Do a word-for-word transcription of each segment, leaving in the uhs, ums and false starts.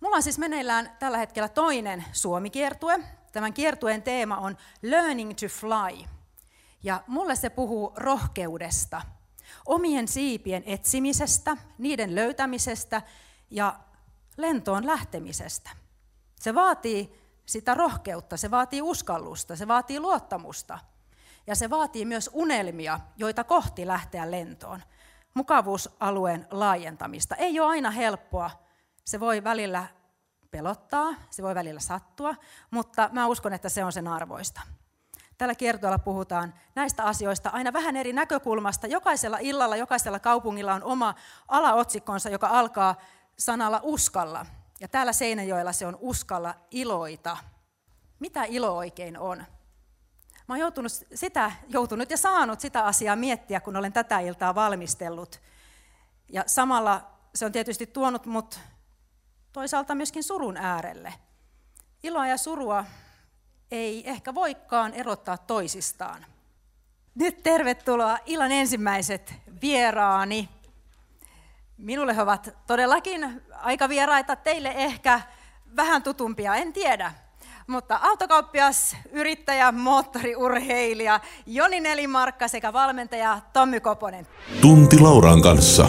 Mulla on siis meneillään tällä hetkellä toinen Suomi-kiertue. Tämän kiertueen teema on Learning to Fly. Ja mulle se puhuu rohkeudesta, omien siipien etsimisestä, niiden löytämisestä ja lentoon lähtemisestä. Se vaatii sitä rohkeutta, se vaatii uskallusta, se vaatii luottamusta. Ja se vaatii myös unelmia, joita kohti lähteä lentoon. Mukavuusalueen laajentamista. Ei ole aina helppoa. Se voi välillä pelottaa, se voi välillä sattua, mutta mä uskon, että se on sen arvoista. Tällä kiertueella puhutaan näistä asioista aina vähän eri näkökulmasta. Jokaisella illalla, jokaisella kaupungilla on oma alaotsikkonsa, joka alkaa sanalla uskalla. Ja täällä Seinäjoella se on uskalla iloita. Mitä ilo oikein on? Mä oon joutunut, sitä, joutunut ja saanut sitä asiaa miettiä, kun olen tätä iltaa valmistellut. Ja samalla se on tietysti tuonut mut toisaalta myöskin surun äärelle. Iloa ja surua ei ehkä voikaan erottaa toisistaan. Nyt tervetuloa illan ensimmäiset vieraani. Minulle he ovat todellakin aika vieraita, teille ehkä vähän tutumpia, en tiedä. Mutta autokauppias, yrittäjä, moottoriurheilija Joni Nelimarkka sekä valmentaja Tommi Koponen. Tunti Lauran kanssa.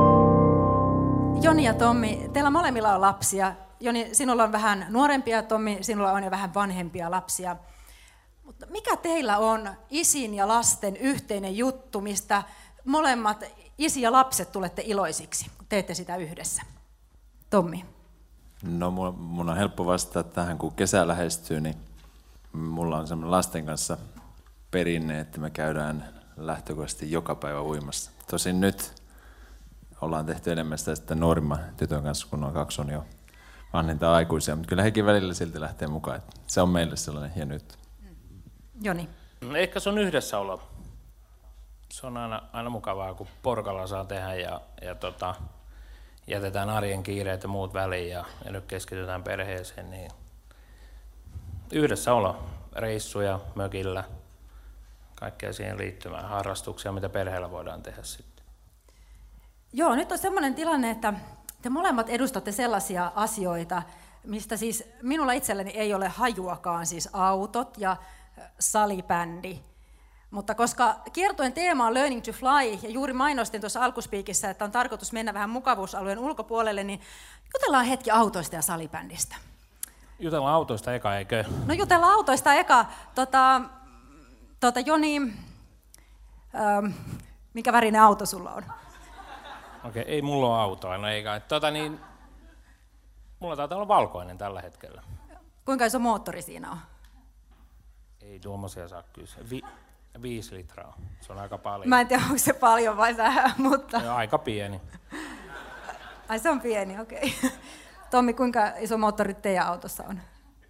Joni ja Tommi, teillä molemmilla on lapsia. Joni, sinulla on vähän nuorempia, Tommi, sinulla on jo vähän vanhempia lapsia. Mutta mikä teillä on isin ja lasten yhteinen juttu, mistä molemmat isi ja lapset tulette iloisiksi, kun teette sitä yhdessä? Tommi. No mun on helppo vastata tähän, kun kesä lähestyy, niin mulla on semmoinen lasten kanssa perinne, että me käydään lähtökohtaisesti joka päivä uimassa. Tosin nyt ollaan tehty enemmän sitä sitten nuorimman tytön kanssa, kun on kaksi on jo vanhinta aikuisia, mutta kyllä hekin välillä silti lähtee mukaan. Että se on meille sellainen hieno juttu. Joni. Ehkä se on yhdessäolo. Se on aina, aina mukavaa, kun porukalla saa tehdä ja, ja tota, jätetään arjen kiireet ja muut väliin ja, ja nyt keskitytään perheeseen. Niin yhdessäolo, reissuja, mökillä, kaikkea siihen liittyvää, harrastuksia, mitä perheellä voidaan tehdä sitten. Joo, nyt on semmoinen tilanne, että te molemmat edustatte sellaisia asioita, mistä siis minulla itselleni ei ole hajuakaan, siis autot ja salibändi. Mutta koska kiertueen teema on Learning to Fly, ja juuri mainostin tuossa alkuspiikissä, että on tarkoitus mennä vähän mukavuusalueen ulkopuolelle, niin jutellaan hetki autoista ja salibändistä. Jutellaan autoista eka, eikö? No jutellaan autoista eka. Tota, tota, Joni, ähm, mikä värinen auto sulla on? Okei, ei mulla ole autoa, no eikä. Tota niin, mulla taitaa olla valkoinen tällä hetkellä. Kuinka iso moottori siinä on? Ei tuommoisia saa kysyä. Vi- viisi litraa, se on aika paljon. Mä en tiedä, onko se paljon vai vähän, mutta... Ja aika pieni. Ai se on pieni, okei. Okay. Tommi, kuinka iso moottori teidän autossa on?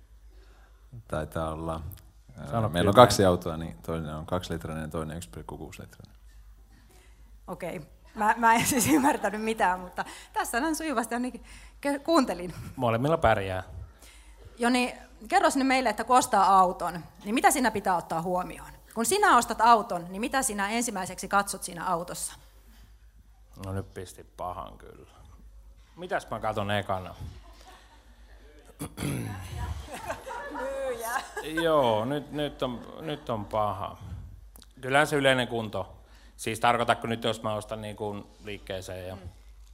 Taitaa olla... Sano meillä on kaksi autoa, niin toinen on kaksi litrainen ja toinen yksi pilkku kuusi litrainen. Okei. Okay. Mä, mä en siis ymmärtänyt mitään, mutta tässä näin sujuvasti ainakin kuuntelin. Molemmilla pärjää. Joni, kerros nyt meille, että kun ostaa auton, niin mitä siinä pitää ottaa huomioon? Kun sinä ostat auton, niin mitä sinä ensimmäiseksi katsot siinä autossa? No nyt pisti pahan kyllä. Mitäs mä katon ekana? Myyjä. Joo, nyt, nyt, on, nyt on paha. Kyllähän se yleinen kunto. Siis tarkoitatko nyt, jos mä ostan niin kuin liikkeeseen ja... Mm.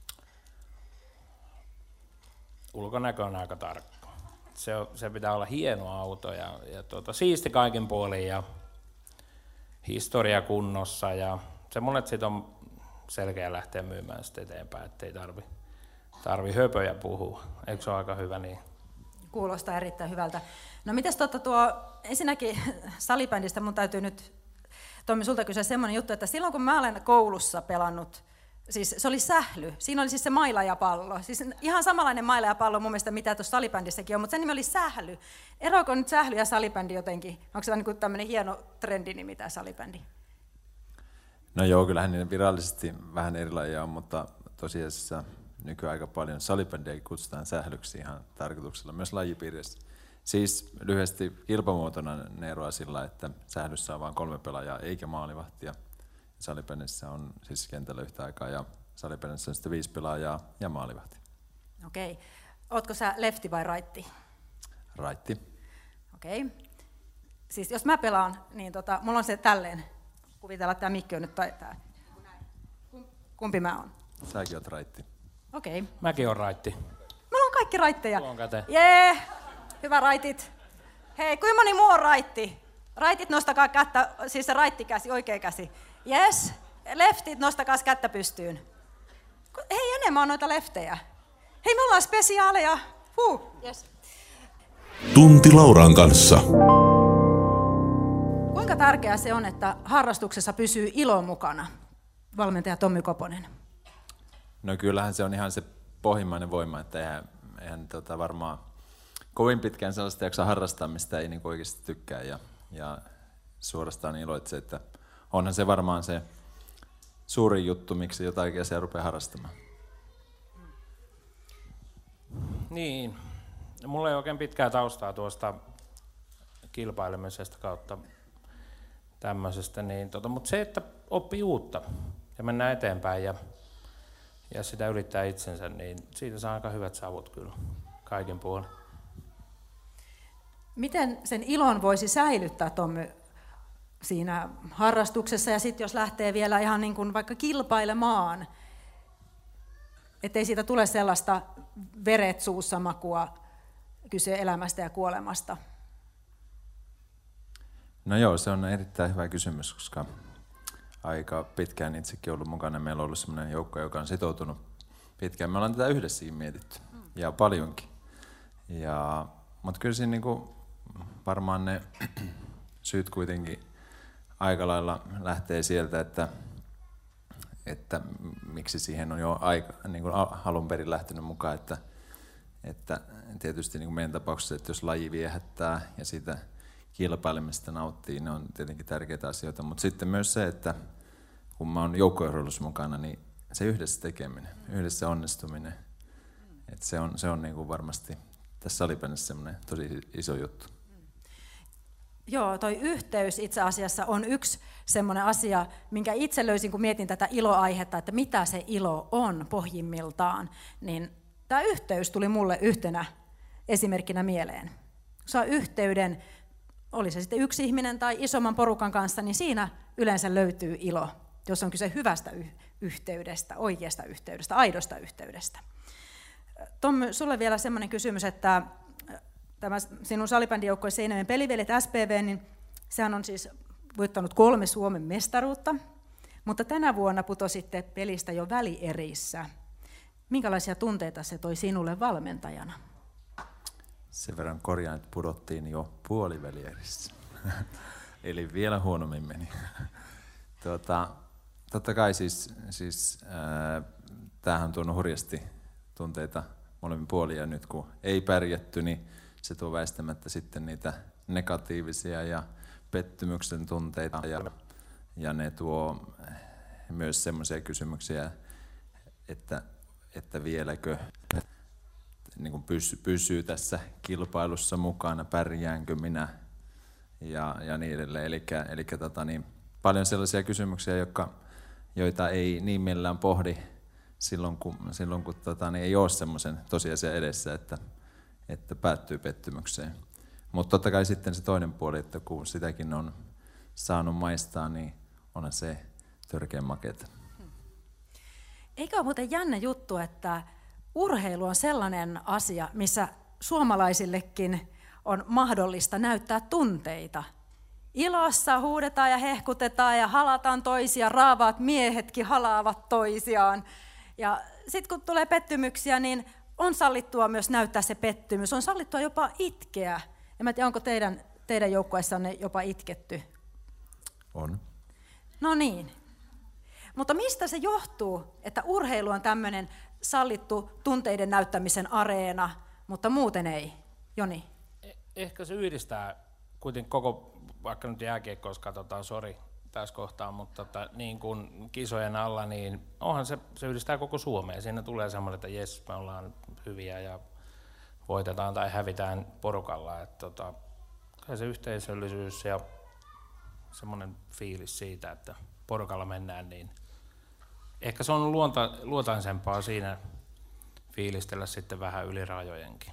Ulkonäkö on aika tarkka. Se, on, se pitää olla hieno auto ja, ja tuota, siisti kaikin puolin ja historia kunnossa ja semmoinen, että siitä on selkeä lähteä myymään sitten eteenpäin, ettei tarvi, tarvi höpöjä puhua. Eikö se ole aika hyvä niin? Kuulostaa erittäin hyvältä. No mites tuota tuo, ensinnäkin salibändistä mun täytyy nyt, Tommi, sulta kysyä semmoinen juttu, että silloin kun mä olen koulussa pelannut, siis se oli sähly, siinä oli siis se maila ja pallo, siis ihan samanlainen maila ja pallo mun mielestä mitä tuossa salibändissäkin on, mutta sen nimi oli sähly. Eroako nyt sähly ja salibändi jotenkin? Onko se niin tämmöinen hieno trendinimi tämä salibändi? No joo, kyllähän niiden virallisesti vähän eri lajeja on, mutta tosiasiassa nykyään aika paljon salibändiä kutsutaan sählyksi ihan tarkoituksella myös lajipiirissä. Siis lyhyesti kilpamuotona ne eroaa sillä, että sählyssä on vain kolme pelaajaa eikä maalivahtia. Salibändissä on siis kentällä yhtä aikaa ja salibändissä on sitten viisi pelaajaa ja maalivahti. Okei. Ootko sä lefti vai raitti? Raitti. Okei. Okay. Siis jos mä pelaan, niin tota, mulla on se tälleen. Kuvitellaan, että tämä mikki on nyt tai tää. Kumpi mä oon? Säkin oot raitti. Okei. Okay. Mäkin on raitti. Mulla on kaikki raitteja. Tuon käteen. Jee, hyvä raitit. Hei, kuinka moni muu on raitti? Raitit, nostakaa kättä, siis se raittikäsi, oikea käsi. Yes. Leftit, nostakaa kättä pystyyn. Hei, enemmän on noita leftejä. Hei, me ollaan spesiaaleja. Huh. Yes. Tunti Lauran kanssa. Kuinka tärkeää se on, että harrastuksessa pysyy ilo mukana? Valmentaja Tommy Koponen. No kyllähän se on ihan se pohjimmainen voima, että eihän, eihän tota varmaan kovin pitkään sellaista jaksaa harrastaa, mistä ei niin oikeasti tykkää ja, ja suorastaan iloitse, että onhan se varmaan se suurin juttu, miksi jotain asiaa rupeaa harrastamaan. Niin, mulla ei oikein pitkää taustaa tuosta kilpailemisesta kautta tämmöisestä, niin tota, mutta se, että oppii uutta ja mennään eteenpäin ja, ja sitä ylittää itsensä, niin siitä saa aika hyvät savut kyllä kaiken puolin. Miten sen ilon voisi säilyttää, Tommy, siinä harrastuksessa ja sitten jos lähtee vielä ihan niin kuin vaikka kilpailemaan, ettei siitä tule sellaista veret suussa makua, kyse elämästä ja kuolemasta? No joo, se on erittäin hyvä kysymys, koska aika pitkään itsekin ollut mukana. Meillä on ollut sellainen joukko, joka on sitoutunut pitkään. Me ollaan tätä yhdessäkin mietitty ja paljonkin. Ja, mutta kyllä siinä niinku varmaan ne syyt kuitenkin aika lailla lähtee sieltä, että, että miksi siihen on jo aika, niin kuin alun perin lähtenyt mukaan, että, että tietysti niin kuin meidän tapauksessa, että jos laji viehättää ja siitä kilpailemista nauttii, ne on tietenkin tärkeitä asioita, mutta sitten myös se, että kun mä oon joukkueurheilussa mukana, niin se yhdessä tekeminen, yhdessä onnistuminen, että se on, se on niin kuin varmasti tässä salibändissä semmoinen tosi iso juttu. Joo, toi yhteys itse asiassa on yksi semmoinen asia, minkä itse löysin, kun mietin tätä iloaihetta, että mitä se ilo on pohjimmiltaan, niin tämä yhteys tuli mulle yhtenä esimerkkinä mieleen. Saa yhteyden, oli se sitten yksi ihminen tai isomman porukan kanssa, niin siinä yleensä löytyy ilo, jos on kyse hyvästä y- yhteydestä, oikeasta yhteydestä, aidosta yhteydestä. Tommy, sulle vielä semmoinen kysymys, että tämä sinun salibändijoukkue Seinäjoen Pelivelit S P V, niin sehän on siis voittanut kolme Suomen mestaruutta, mutta tänä vuonna putositte pelistä jo välierissä. Minkälaisia tunteita se toi sinulle valmentajana? Sen verran korjaan, että pudottiin jo puolivälierissä. Eli vielä huonommin meni. tuota, totta kai siis, siis äh, tämähän on tuonut hurjasti tunteita molemmin puolin, ja nyt kun ei pärjätty, niin se tuo väistämättä sitten niitä negatiivisia ja pettymyksen tunteita, ja, ja ne tuo myös semmoisia kysymyksiä, että, että vieläkö niin kuin pysyy, pysyy tässä kilpailussa mukana, pärjäänkö minä ja, ja niin edelleen. Elikkä, elikkä tota, niin, paljon sellaisia kysymyksiä, jotka, joita ei niin millään pohdi silloin, kun, silloin, kun tota, niin ei ole semmoisen tosiasian edessä, että, että päättyy pettymykseen. Mutta totta kai sitten se toinen puoli, että kun sitäkin on saanut maistaa, niin onhan se törkeän makeata. Eikä ole muuten jännä juttu, että urheilu on sellainen asia, missä suomalaisillekin on mahdollista näyttää tunteita. Ilossa huudetaan ja hehkutetaan ja halataan toisia, raavaat miehetkin halaavat toisiaan. Ja sitten kun tulee pettymyksiä, niin on sallittua myös näyttää se pettymys. On sallittua jopa itkeä. En mä tiedä, onko teidän, teidän joukkueessanne jopa itketty? On. No niin. Mutta mistä se johtuu, että urheilu on tämmöinen sallittu tunteiden näyttämisen areena, mutta muuten ei? Joni? Ehkä se yhdistää kuitenkin koko, vaikka nyt jääkiekkoa katsotaan, sori tässä kohtaa, mutta tota, niin kuin kisojen alla, niin onhan se, se yhdistää koko Suomea. Siinä tulee semmoinen, että jes, me ollaan hyviä ja voitetaan tai hävitään porukalla. Että tota, se yhteisöllisyys ja semmoinen fiilis siitä, että porukalla mennään, niin ehkä se on luonta, luontaisempaa siinä fiilistellä sitten vähän yli rajojenkin.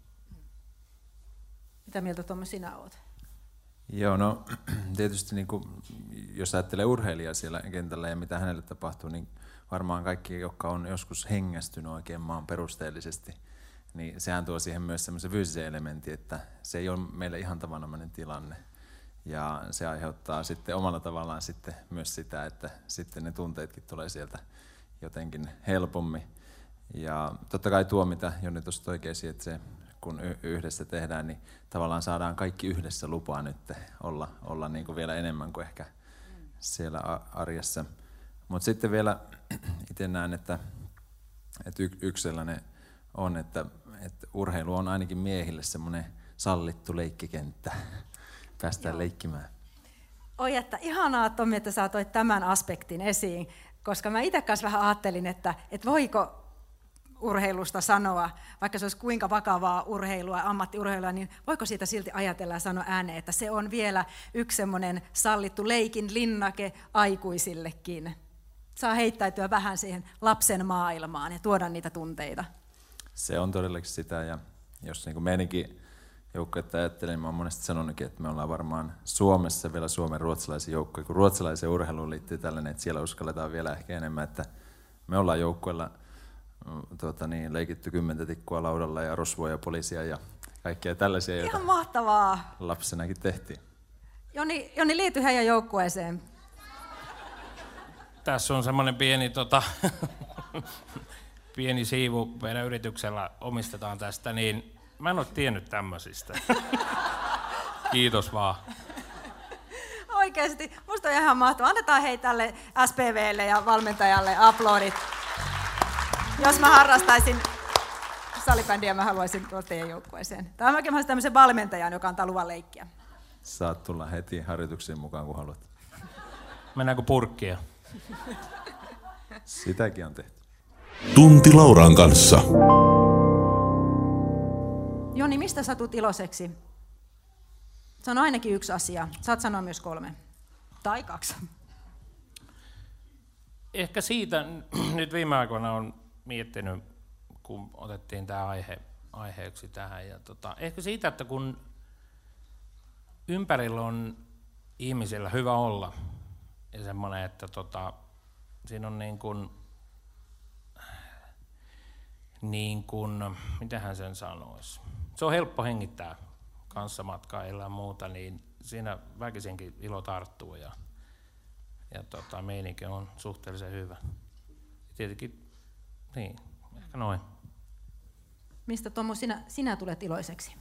Mitä mieltä Tommi sinä oot? Joo, no tietysti niin kuin, jos ajattelee urheilijaa siellä kentällä ja mitä hänelle tapahtuu, niin varmaan kaikki, jotka on joskus hengästynyt oikein maan perusteellisesti, niin sehän tuo siihen myös semmoisen fyysisen elementin, että se ei ole meille ihan tavanomainen tilanne. Ja se aiheuttaa sitten omalla tavallaan sitten myös sitä, että sitten ne tunteetkin tulee sieltä jotenkin helpommin. Ja totta kai tuo, mitä Jonni tuossa toi esiin, että se, kun yhdessä tehdään, niin tavallaan saadaan kaikki yhdessä lupaa nyt olla, olla niin kuin vielä enemmän kuin ehkä siellä arjessa. Mutta sitten vielä itse näen, että, että yksi sellainen on, että, että urheilu on ainakin miehille semmoinen sallittu leikkikenttä. Päästään Joo. leikkimään. Oi, että ihanaa Tommi, että sä toit tämän aspektin esiin, koska mä itse kanssa vähän ajattelin, että, että voiko urheilusta sanoa, vaikka se olisi kuinka vakavaa urheilua, ammattiurheilua, niin voiko siitä silti ajatella ja sanoa ääneen, että se on vielä yksi semmoinen sallittu leikin linnake aikuisillekin. Saa heittäytyä vähän siihen lapsen maailmaan ja tuoda niitä tunteita. Se on todellakin sitä, ja jos niin kuin meidänkin joukkuetta ajattelen, niin mä oon monesti sanonutkin, että me ollaan varmaan Suomessa vielä Suomen ruotsalaisia joukkoja, kun ruotsalaiseen urheiluun liittyy tällainen, että siellä uskalletaan vielä ehkä enemmän, että me ollaan joukkueella tuota niin, leikitty kymmentä tikkua laudalla ja rosvoja ja poliisia ja kaikkea tällaisia, joita ihan mahtavaa. Lapsenakin tehtiin. Joni, Joni liity heidän joukkueeseen. Tässä on semmoinen pieni, tota, pieni siivu meidän yrityksellä omistetaan tästä, niin mä en ole tiennyt tämmöisistä. Kiitos vaan. Oikeasti, musta on ihan mahtavaa. Annetaan hei tälle S P V:lle ja valmentajalle aplodit. Jos mä harrastaisin salibändiä, mä haluaisin tulla teidän joukkueeseen. Tai mäkin haluaisin tämmöisen valmentajan, joka antaa luvan leikkiä. Saat tulla heti harjoituksiin mukaan, kun haluat. Mennäänkö purkkia? Sitäkin on tehty. Tunti Lauran kanssa. Joni, mistä sä tulet iloiseksi? Sano ainakin yksi asia. Saat sanoa myös kolme. Tai kaksi. Ehkä siitä nyt viime aikoina on miettinyt, kun otettiin tämä aihe, aiheeksi tähän. Ja tota, ehkä siitä, että kun ympärillä on ihmisillä hyvä olla ja semmoinen, että tota, siinä on niin kuin, niin kuin, mitähän sen sanoisi, se on helppo hengittää kanssamatkailla ja muuta, niin siinä väkisinkin ilo tarttuu ja, ja tota, meininki on suhteellisen hyvä. Tietenkin, niin, ehkä noin. Mistä Tommo sinä, sinä tulet iloiseksi?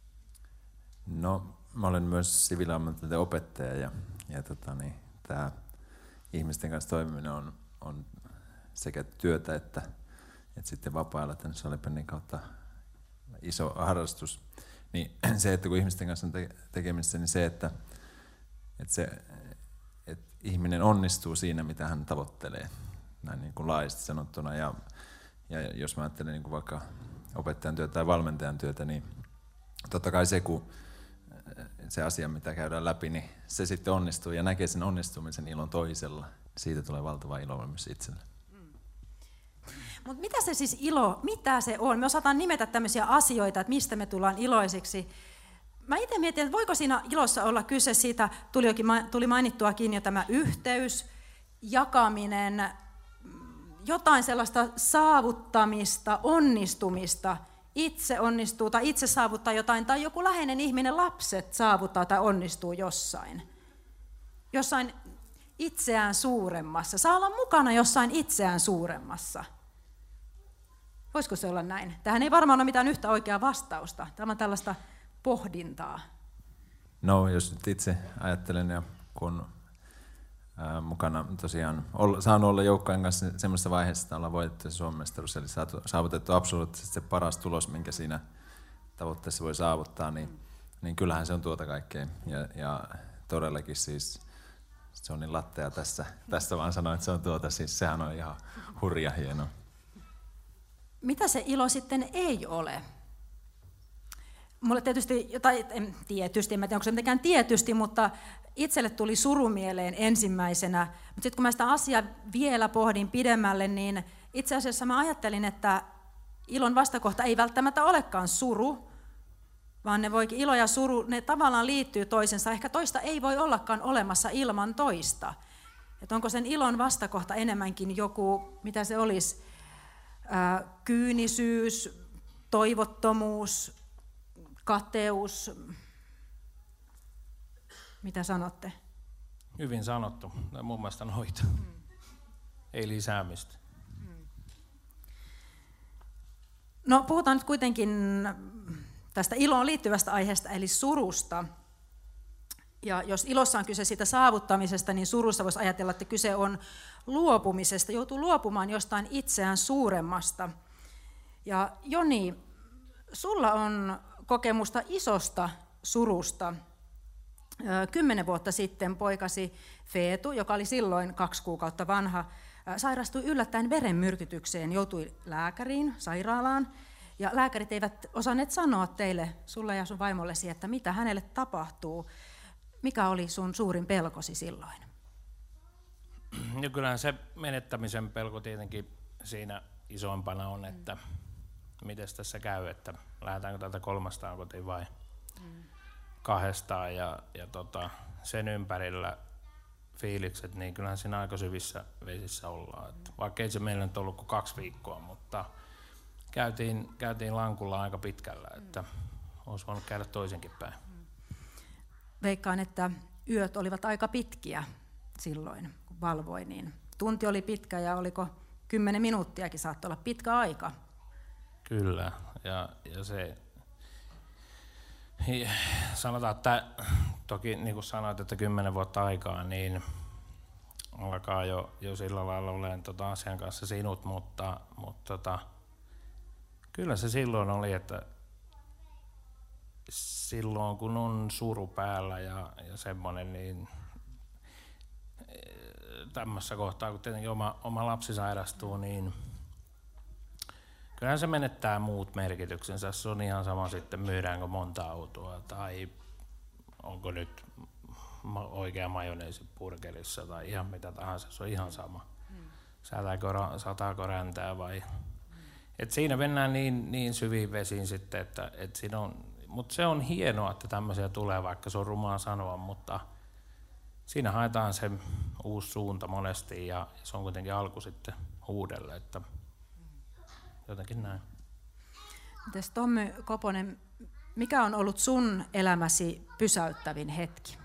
No, mä olen myös siviiliammatillinen opettaja ja, ja tota, niin, tämä ihmisten kanssa toimiminen on, on sekä työtä että, että sitten vapaa-ajalla tämän salibändin kautta iso harrastus. Niin se, että kun ihmisten kanssa on tekemisissä, niin se, että, että, se, että ihminen onnistuu siinä, mitä hän tavoittelee, näin niin kuin laajasti sanottuna. Ja, ja jos mä ajattelen niin kuin vaikka opettajan työtä tai valmentajan työtä, niin totta kai se, kun se asia, mitä käydään läpi, niin se sitten onnistuu ja näkee sen onnistumisen ilon toisella. Siitä tulee valtava ilo myös itselle. Mutta mitä se siis ilo, mitä se on? Me osataan nimetä tämmöisiä asioita, että mistä me tullaan iloisiksi. Mä itse mietin, että voiko siinä ilossa olla kyse siitä, tuli, jokin, tuli mainittuakin jo tämä yhteys, jakaminen, jotain sellaista saavuttamista, onnistumista, itse onnistuu tai itse saavuttaa jotain, tai joku läheinen ihminen, lapset saavuttaa tai onnistuu jossain. Jossain itseään suuremmassa. Saa olla mukana jossain itseään suuremmassa. Voisiko se olla näin? Tähän ei varmaan ole mitään yhtä oikeaa vastausta. Tämä on tällaista pohdintaa. No, jos nyt itse ajattelen, ja kun ää, mukana tosiaan olla, saanut olla joukkojen kanssa semmoisessa vaiheessa, että ollaan voitettu Suomen mestaruus, eli saatu, saavutettu absoluuttisesti se paras tulos, minkä siinä tavoitteessa voi saavuttaa, niin, niin kyllähän se on tuota kaikkea. Ja, ja todellakin siis se on niin lattea tässä, tässä vaan sanoin, että se on tuota, siis sehän on ihan hurja hienoa. Mitä se ilo sitten ei ole? Mulle tietysti, tai en tietysti, en tiedä onko se mitenkään tietysti, mutta itselle tuli suru mieleen ensimmäisenä. Mutta sitten kun mä sitä asiaa vielä pohdin pidemmälle, niin itse asiassa mä ajattelin, että, ilon vastakohta ei välttämättä olekaan suru, vaan ne voikin, ilo ja suru, ne tavallaan liittyy toisensa. Ehkä toista ei voi ollakaan olemassa ilman toista. Että onko sen ilon vastakohta enemmänkin joku, mitä se olisi, ää, kyynisyys, toivottomuus, kateus. Mitä sanotte? Hyvin sanottu. Mun mielestä noita. Mm. Ei lisäämistä. Mm. No puhutaan nyt kuitenkin tästä iloon liittyvästä aiheesta, eli surusta. Ja jos ilossa on kyse siitä saavuttamisesta, niin surussa voisi ajatella, että kyse on luopumisesta. Joutuu luopumaan jostain itseään suuremmasta. Ja Joni, sulla on kokemusta isosta surusta. Kymmenen vuotta sitten poikasi Feetu, joka oli silloin kaksi kuukautta vanha, sairastui yllättäen verenmyrkytykseen, joutui lääkäriin, sairaalaan. Ja lääkärit eivät osanneet sanoa teille, sulle ja sun vaimollesi, että mitä hänelle tapahtuu. Mikä oli sun suurin pelkosi silloin? No kyllähän se menettämisen pelko tietenkin siinä isoimpana on, että mm. miten tässä käy, että lähdetäänkö täältä kolmastaan kotiin vai mm. kahdestaan. Ja, ja tota, sen ympärillä fiilikset, niin kyllähän siinä aika syvissä vesissä ollaan. Että vaikka ei se meillä nyt ollut kuin kaksi viikkoa, mutta käytiin, käytiin lankulla aika pitkällä, että olisi voinut käydä toisenkin päin. Veikkaan, että yöt olivat aika pitkiä silloin, kun valvoi, niin tunti oli pitkä ja oliko kymmenen minuuttiakin saattoi olla pitkä aika. Kyllä, ja, ja se, ja sanotaan, että toki niin kuin sanoit, että kymmenen vuotta aikaa, niin alkaa jo, jo sillä lailla olemaan tota asian kanssa sinut, mutta, mutta tota, kyllä se silloin oli, että silloin kun on suru päällä ja, ja semmoinen, niin tämmöisessä kohtaa, kun tietenkin oma, oma lapsi sairastuu, niin kyllähän se menettää muut merkityksensä. Se on ihan sama sitten, myydäänkö monta autoa tai onko nyt oikea majoneesi burgerissa tai ihan mitä tahansa, se on ihan sama. Säätääkö, sataako räntää vai... Et siinä mennään niin, niin syviin vesiin sitten, että et siinä on... Mutta se on hienoa, että tämmöisiä tulee, vaikka se on rumaa sanoa, mutta siinä haetaan se uusi suunta monesti ja se on kuitenkin alku sitten uudelle, että jotenkin näin. Mites Tommy Koponen, mikä on ollut sun elämäsi pysäyttävin hetki?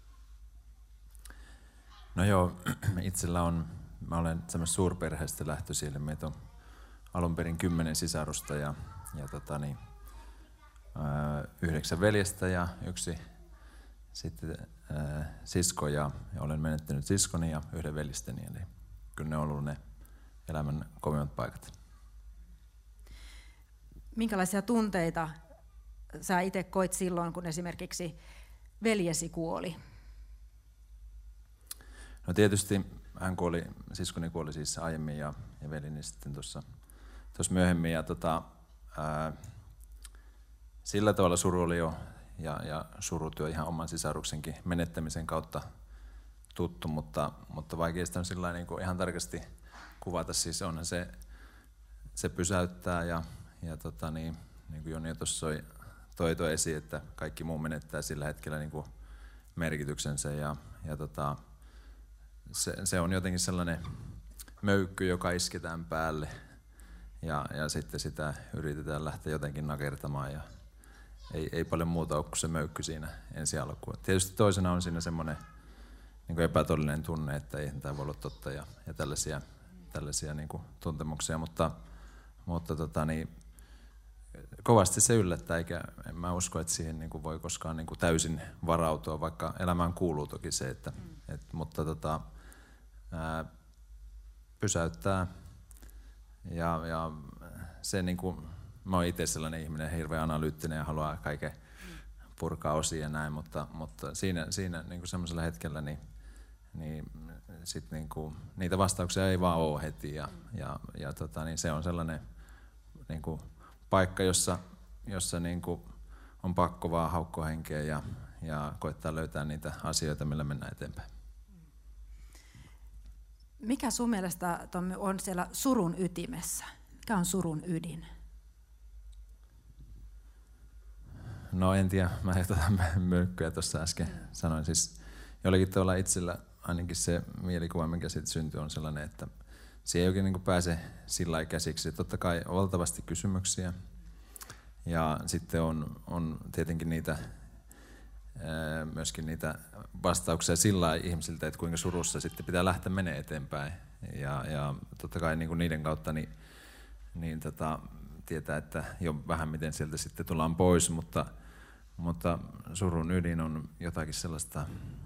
No joo, itsellä on, mä olen semmoista suurperheestä lähtöisin, eli meitä on alun perin kymmenen sisarusta ja, ja tota niin, yhdeksän veljestä ja yksi sitten äh, sisko ja, ja olen menettänyt siskoni ja yhden veljesteni, eli kyllä ne on ollut ne elämän kovimmat paikat. Minkälaisia tunteita sä itse koit silloin, kun esimerkiksi veljesi kuoli? No tietysti hän kuoli, siskoni kuoli siis aiemmin ja, ja veljeni sitten tuossa myöhemmin ja tota, ää, sillä tavalla suru oli jo, ja, ja surutyö ihan oman sisaruksenkin menettämisen kautta tuttu, mutta, mutta vaikea sitä on sillä niin kuin ihan tarkasti kuvata. Siis onhan se, se pysäyttää ja, ja tota niin, niin kuin Joni tuossa toi, toi esiin, että kaikki muu menettää sillä hetkellä niin kuin merkityksensä. Ja, ja tota, se, se on jotenkin sellainen möykky, joka isketään päälle ja, ja sitten sitä yritetään lähteä jotenkin nakertamaan. Ja, Ei, ei paljon muuta ole kuin se möykky siinä ensi alkuun. Tietysti toisena on siinä semmoinen niin epätodellinen tunne, että ei tämä voi olla totta ja, ja tällaisia, tällaisia niin kuin tuntemuksia, mutta, mutta tota, niin, kovasti se yllättää, eikä en mä usko, että siihen niin kuin voi koskaan niin kuin täysin varautua, vaikka elämään kuuluu toki se, että, mm. et, mutta tota, ää, pysäyttää ja, ja se niin kuin, mä oon itse sellainen ihminen, hirveän analyyttinen ja haluaa kaiken purkaa osia ja näin, mutta, mutta siinä, siinä niin kuin semmoisella hetkellä niin, niin, sit niin kuin, niitä vastauksia ei vaan ole heti ja, ja, ja tota, niin se on sellainen niin kuin, paikka, jossa, jossa niin kuin, on pakko vaan haukkoa henkeä ja, ja koittaa löytää niitä asioita, millä mennään eteenpäin. Mikä sun mielestä, Tommi, on siellä surun ytimessä? Mikä on surun ydin? No en tiedä, mä jotain myrkkyä tuossa äsken sanoin. Siis jollakin tavalla itsellä ainakin se mielikuva, mikä siitä syntyy, on sellainen, että se ei oikein niin kuin pääse sillä lailla käsiksi. Totta kai on valtavasti kysymyksiä ja sitten on, on tietenkin niitä, myöskin niitä vastauksia sillä lailla ihmisiltä, että kuinka surussa sitten pitää lähteä menemään eteenpäin. Ja, ja totta kai niin kuin niiden kautta niin, niin tota, tietää, että jo vähän miten sieltä sitten tullaan pois, mutta, mutta surun ydin on jotakin sellaista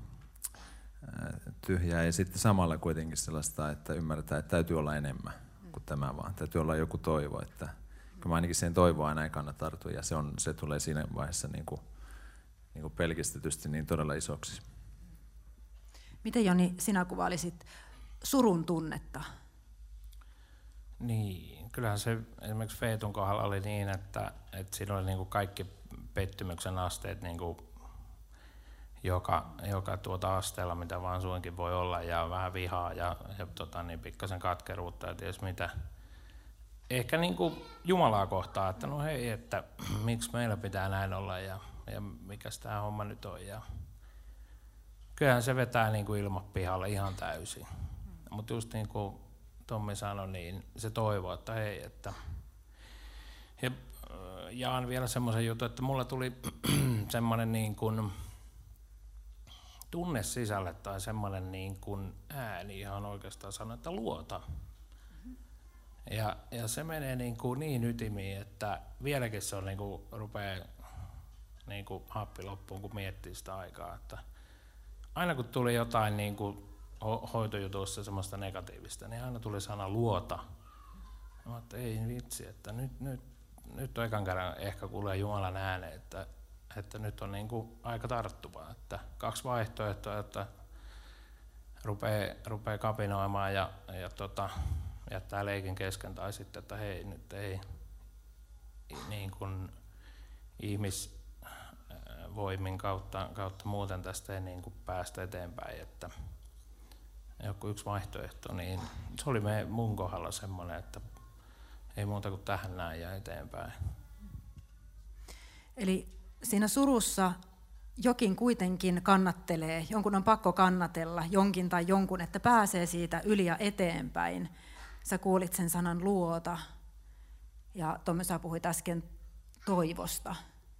tyhjää ja sitten samalla kuitenkin sellaista, että ymmärretään, että täytyy olla enemmän kuin tämä vaan. Täytyy olla joku toivo, että kyllä ainakin sen toivoa aina ei kannata tarttua ja se, on, se tulee siinä vaiheessa niin kuin, niin kuin pelkistetysti niin todella isoksi. Miten Joni, sinä kuvailisit surun tunnetta? Niin, kyllähän se esimerkiksi Feetun kohdalla oli niin, että, että siinä oli niin kuin kaikki pettymyksen asteet niin kuin joka, joka tuota asteella, mitä vaan suinkin voi olla, ja vähän vihaa ja, ja tota, niin pikkasen katkeruutta ja ties mitä. Ehkä niin kuin Jumalaa kohtaa, että no hei, että miksi meillä pitää näin olla ja, ja mikäs tämä homma nyt on. Ja kyllähän se vetää niin kuin ilmat pihalle ihan täysin. Mutta just niin kuin Tommi sanoi, niin se toivoo, että hei, että... Ja jaan vielä semmoisen jutun, että mulla tuli semmoinen niin kuin tunne sisälle tai semmoinen niin kuin ääni ihan oikeastaan sanoi, että luota. Ja, ja se menee niin, kuin niin ytimiin, että vieläkin se on niin kuin, rupeaa niin kuin happi loppuun, kun miettii sitä aikaa. Että aina kun tuli jotain niin kuin ho- hoitojutussa semmoista negatiivista, niin aina tuli sana luota. Mä että ei vitsi, että nyt, nyt, nyt on ekan kerran ehkä kuulee Jumalan äänen, että, että nyt on niin kuin aika tarttuvaa. Että kaksi vaihtoehtoa, että rupeaa, rupeaa kapinoimaan ja, ja tota, jättää leikin kesken, tai sitten, että hei, nyt ei niin kuin ihmisvoimin kautta, kautta muuten tästä ei niin kuin päästä eteenpäin, että joku yksi vaihtoehto, niin se oli me, mun kohdalla semmoinen, että ei muuta kuin tähän näin ja eteenpäin. Eli siinä surussa jokin kuitenkin kannattelee, jonkun on pakko kannatella, jonkin tai jonkun, että pääsee siitä yli ja eteenpäin. Sä kuulit sen sanan luota, ja Tommi, sä puhuit äsken toivosta.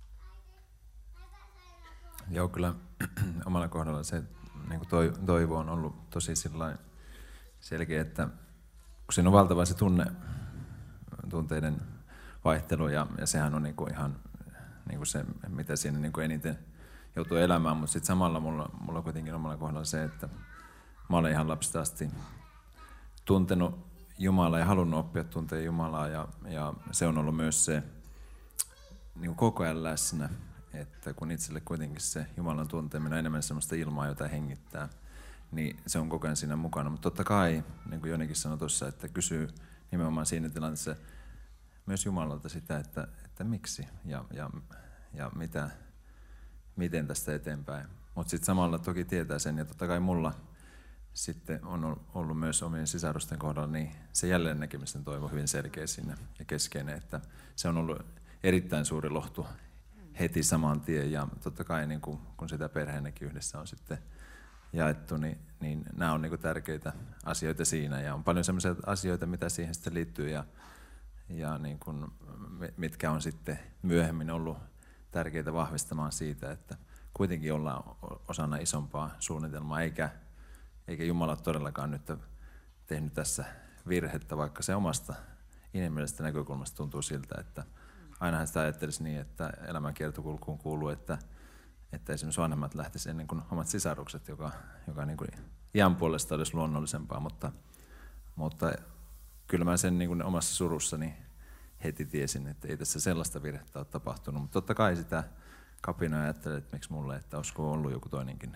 Joo, kyllä omalla kohdalla se niin toivo on ollut tosi selkeä, että kun siinä on valtava se tunne, tunteiden vaihtelu, ja, ja sehän on niin kuin ihan niin kuin se, mitä siinä niin kuin eniten joutuu elämään, mutta sitten samalla mulla, mulla kuitenkin omalla kohdalla se, että mä olen ihan lapsesta asti tuntenut Jumalaa ja halunnut oppia tuntea Jumalaa, ja, ja se on ollut myös se niin kuin koko ajan läsnä, että kun itselle kuitenkin se Jumalan tunteminen on enemmän sellaista ilmaa, jota hengittää, niin se on koko ajan siinä mukana. Mutta totta kai, niin kuin Jonikin sanoi tuossa, että kysyy nimenomaan siinä tilanteessa myös Jumalalta sitä, että, että miksi ja, ja, ja mitä, miten tästä eteenpäin. Mutta sitten samalla toki tietää sen, ja totta kai mulla sitten on ollut myös omien sisarusten kohdalla niin se jälleen näkemisen toivo hyvin selkeä sinne ja keskeinen, että se on ollut erittäin suuri lohtu heti saman tien, ja totta kai niin kun, kun sitä perheenäkin yhdessä on sitten jaettu, niin, niin nämä on niin kuin tärkeitä asioita siinä, ja on paljon sellaisia asioita, mitä siihen sitten liittyy, ja, ja niin kuin, mitkä on sitten myöhemmin ollut tärkeitä vahvistamaan siitä, että kuitenkin ollaan osana isompaa suunnitelmaa, eikä, eikä Jumala todellakaan nyt tehnyt tässä virhettä, vaikka se omasta inhimillisestä näkökulmasta tuntuu siltä, että ainahan sitä ajattelisi niin, että elämän kiertokulkuun kuuluu, että, että esimerkiksi vanhemmat lähtisivät ennen kuin omat sisarukset, joka, joka niin kuin iän puolesta olisi luonnollisempaa, mutta, mutta kyllä mä sen niin kuin omassa surussani heti tiesin, että ei tässä sellaista virhettä ole tapahtunut, mutta totta kai sitä kapinoa ajattelee, että miksi mulle, että olisiko ollut joku toinenkin